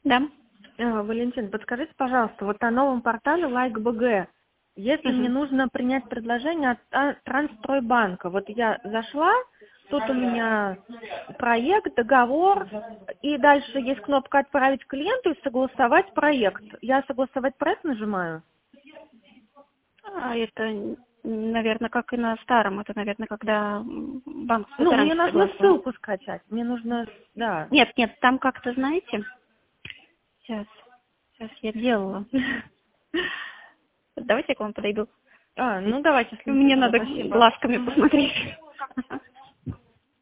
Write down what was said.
Да. Валентин, подскажите, пожалуйста, вот о новом портале Like.bg. Если мне нужно принять предложение от Трансстройбанка, вот я зашла, тут у меня проект, договор, и дальше есть кнопка «Отправить клиенту» и «Согласовать проект». Я «Согласовать проект» нажимаю? Это, наверное, как и на старом. Это, наверное, когда банк Ну, мне раньше нужно согласовал. ссылку скачать, мне нужно, да. Нет, там как-то, знаете, сейчас я делала. Давайте я к вам подойду. Ну давайте. Мне надо Спасибо. глазками посмотреть.